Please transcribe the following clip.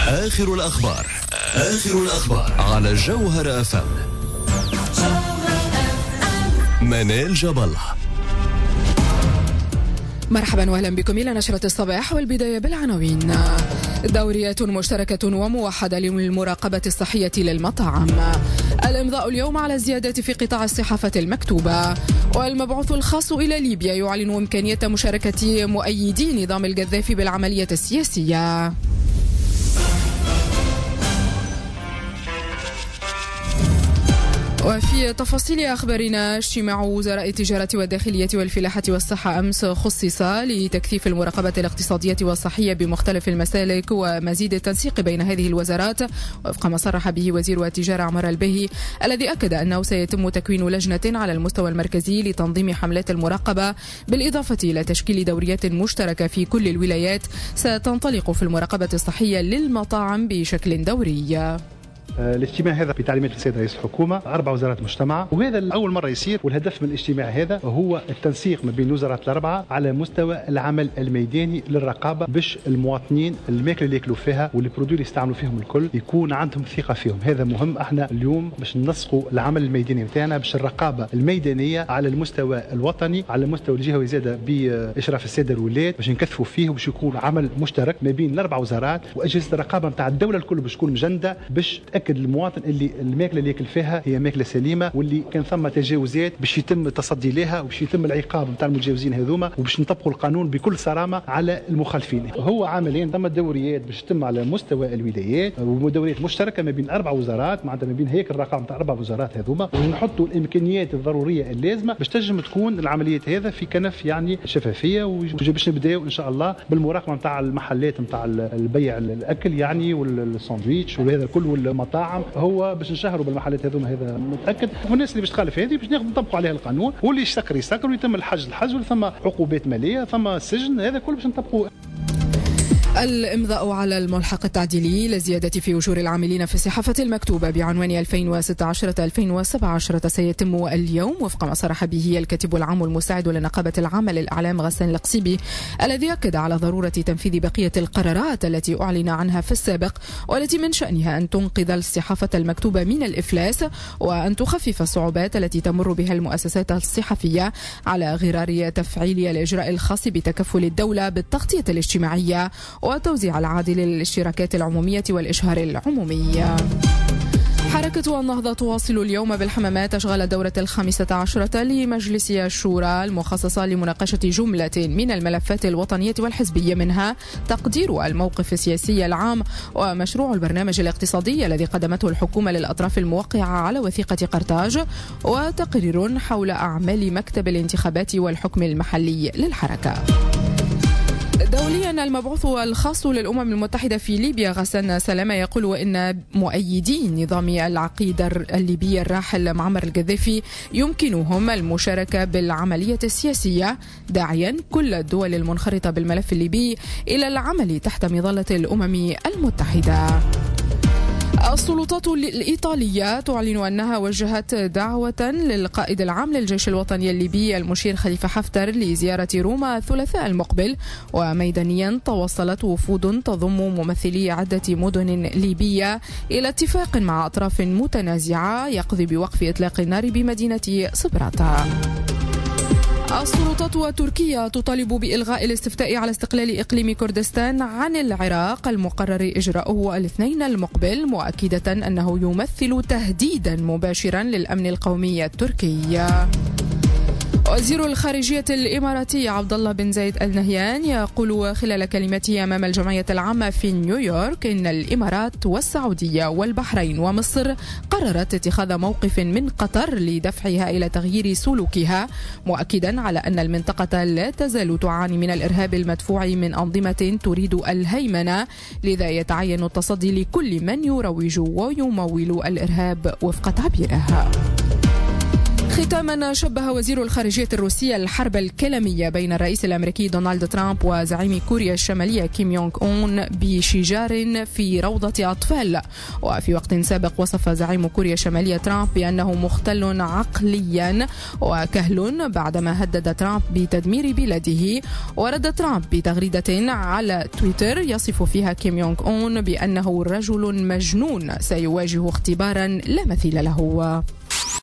آخر الأخبار على جوهر FM. منال جبالة. مرحبا واهلا بكم إلى نشرة الصباح، والبداية بالعناوين. دورية مشتركة وموحدة للمراقبة الصحية للمطاعم. الإمضاء اليوم على الزيادات في قطاع الصحافة المكتوبة. والمبعوث الخاص إلى ليبيا يعلن إمكانية مشاركة مؤيدي نظام القذافي بالعملية السياسية. وفي تفاصيل أخبارنا، اجتماع وزراء التجارة والداخلية والفلاحة والصحة أمس خصص لتكثيف المراقبة الاقتصادية والصحية بمختلف المسالك ومزيد التنسيق بين هذه الوزارات، وفق ما صرح به وزير التجارة عمر البهي، الذي أكد أنه سيتم تكوين لجنة على المستوى المركزي لتنظيم حملات المراقبة، بالإضافة إلى تشكيل دوريات مشتركة في كل الولايات ستنطلق في المراقبة الصحية للمطاعم بشكل دوري. الاجتماع هذا بتعليمات السيد رئيس الحكومة 4 وزارات مجتمعة، وهذا أول مرة يصير، والهدف من الاجتماع هذا هو التنسيق ما بين الوزارات ال4 على مستوى العمل الميداني للرقابة، باش المواطنين الماكلة اللي ياكلوا فيها والبرودوي اللي يستعملوا فيهم الكل يكون عندهم ثقة فيهم. هذا مهم. احنا اليوم باش ننسقوا العمل الميداني نتاعنا، باش الرقابة الميدانية على المستوى الوطني على المستوى الجهوي زيادة بإشراف السادة الولايات، باش نكثفوا فيه وباش يكون عمل مشترك ما بين ال4 وزارات وأجهزة الرقابة نتاع الدولة الكل، باش تكون مجندة باش تأكد المواطن اللي الماكله اللي ياكل فيها هي ماكله سليمه، واللي كان ثم تجاوزات باش يتم التصدي لها وباش يتم العقاب نتاع المتجاوزين هذوما، وباش نطبقوا القانون بكل صرامه على المخالفين. هو عاملين ثم دوريات باش تتم على مستوى الولايات، ودوريات مشتركه ما بين 4 وزارات، معناتها ما بين هيكل الرقابه نتاع 4 وزارات هذوما، ونحطوا الامكانيات الضروريه اللازمه باش تنجم تكون العمليات هذا في كنف يعني شفافيه، وباش نبداو ان شاء الله بالمراقبه نتاع المحلات نتاع البيع الاكل يعني والساندويتش وهذا الكل والمطاعم، هو باش نشهروا بالمحلات هذوما، هذا متاكد. والناس اللي باش تخالف هذه باش نطبقوا عليها القانون، واللي يسكر ويتم الحجز، وثم عقوبات ماليه، ثم سجن، هذا كله باش نطبقوه. الإمضاء على الملحق التعديلي للزيادة في أجور العاملين في الصحافة المكتوبة بعنوان 2016-2017 سيتم اليوم، وفق ما صرح به الكاتب العام المساعد لنقابة العامة للإعلام غسان القصيبي، الذي أكد على ضرورة تنفيذ بقية القرارات التي أعلن عنها في السابق، والتي من شأنها أن تنقذ الصحافة المكتوبة من الإفلاس، وأن تخفف الصعوبات التي تمر بها المؤسسات الصحفية على غرار تفعيل الإجراء الخاص بتكفل الدولة بالتغطية الاجتماعية وتوزيع العادل للاشتراكات العمومية والإشهار العمومي. حركة النهضة تواصل اليوم بالحمامات أشغال الدورة 15 لمجلس الشورى المخصصة لمناقشة جملة من الملفات الوطنية والحزبية، منها تقدير الموقف السياسي العام ومشروع البرنامج الاقتصادي الذي قدمته الحكومة للأطراف الموقعة على وثيقة قرطاج، وتقرير حول أعمال مكتب الانتخابات والحكم المحلي للحركة. دوليا، المبعوث الخاص للأمم المتحدة في ليبيا غسان سلامة يقول إن مؤيدي نظام العقيد الليبي الراحل معمر القذافي يمكنهم المشاركة بالعملية السياسية، داعيا كل الدول المنخرطة بالملف الليبي إلى العمل تحت مظلة الأمم المتحدة. السلطات الإيطالية تعلن أنها وجهت دعوة للقائد العام للجيش الوطني الليبي المشير خليفة حفتر لزيارة روما الثلاثاء المقبل، وميدانيا توصلت وفود تضم ممثلي عدة مدن ليبية إلى اتفاق مع أطراف متنازعة يقضي بوقف إطلاق النار بمدينة صبراتا. السلطات التركية تطالب بإلغاء الاستفتاء على استقلال إقليم كردستان عن العراق المقرر إجراؤه الاثنين المقبل، مؤكدة أنه يمثل تهديدا مباشرا للأمن القومي التركي. وزير الخارجية الإماراتي عبد الله بن زايد آل نهيان يقول خلال كلمته أمام الجمعية العامة في نيويورك إن الإمارات والسعودية والبحرين ومصر قررت اتخاذ موقف من قطر لدفعها إلى تغيير سلوكها، مؤكدا على أن المنطقة لا تزال تعاني من الإرهاب المدفوع من أنظمة تريد الهيمنة، لذا يتعين التصدي لكل من يروج ويمول الإرهاب وفق تعبيرها. ختاما، شبه وزير الخارجية الروسية الحرب الكلامية بين الرئيس الأمريكي دونالد ترامب وزعيم كوريا الشمالية كيم يونغ أون بشجار في روضة أطفال. وفي وقت سابق وصف زعيم كوريا الشمالية ترامب بأنه مختل عقليا وكهل بعدما هدد ترامب بتدمير بلاده. ورد ترامب بتغريدة على تويتر يصف فيها كيم يونغ أون بأنه رجل مجنون سيواجه اختبارا لا مثيل له.